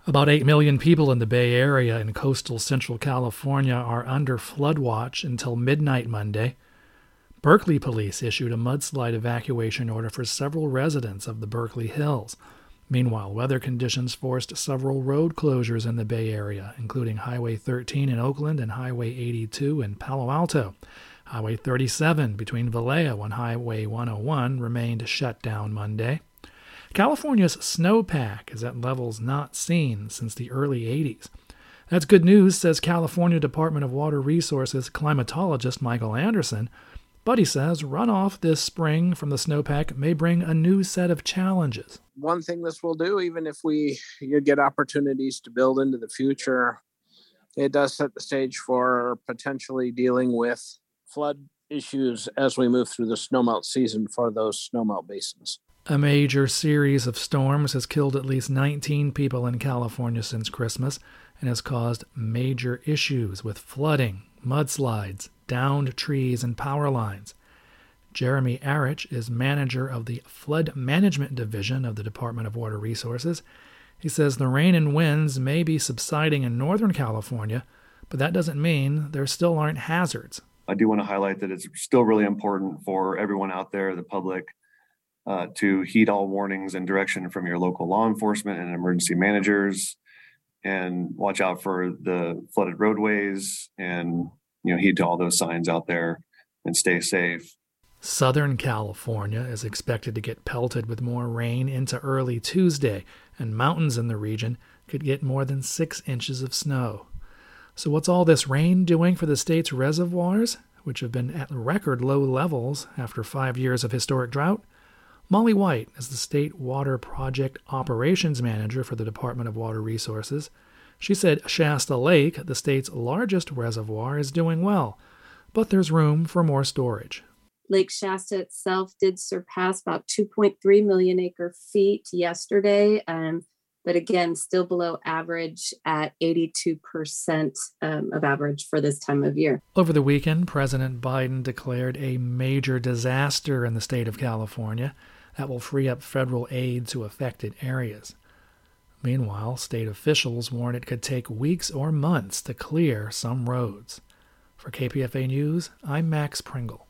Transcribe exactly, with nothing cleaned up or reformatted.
About eight million people in the Bay Area and coastal Central California are under flood watch until midnight Monday. Berkeley police issued a mudslide evacuation order for several residents of the Berkeley Hills. Meanwhile, weather conditions forced several road closures in the Bay Area, including Highway thirteen in Oakland and Highway eighty-two in Palo Alto. Highway thirty-seven between Vallejo and Highway one oh one remained shut down Monday. California's snowpack is at levels not seen since the early eighties. That's good news, says California Department of Water Resources climatologist Michael Anderson, but he says runoff this spring from the snowpack may bring a new set of challenges. One thing this will do, even if we you get opportunities to build into the future, it does set the stage for potentially dealing with flood issues as we move through the snowmelt season for those snowmelt basins. A major series of storms has killed at least nineteen people in California since Christmas and has caused major issues with flooding, mudslides, downed trees, and power lines. Jeremy Arich is manager of the Flood Management Division of the Department of Water Resources. He says the rain and winds may be subsiding in Northern California, but that doesn't mean there still aren't hazards. I do want to highlight that it's still really important for everyone out there, the public, Uh, to heed all warnings and direction from your local law enforcement and emergency managers, and watch out for the flooded roadways and, you know, heed to all those signs out there and stay safe. Southern California is expected to get pelted with more rain into early Tuesday, and mountains in the region could get more than six inches of snow. So what's all this rain doing for the state's reservoirs, which have been at record low levels after five years of historic drought? Molly White is the State Water Project Operations Manager for the Department of Water Resources. She said Shasta Lake, the state's largest reservoir, is doing well, but there's room for more storage. Lake Shasta itself did surpass about two point three million acre feet yesterday, um, but again, still below average at eighty-two percent um, of average for this time of year. Over the weekend, President Biden declared a major disaster in the state of California that will free up federal aid to affected areas. Meanwhile, state officials warn it could take weeks or months to clear some roads. For K P F A News, I'm Max Pringle.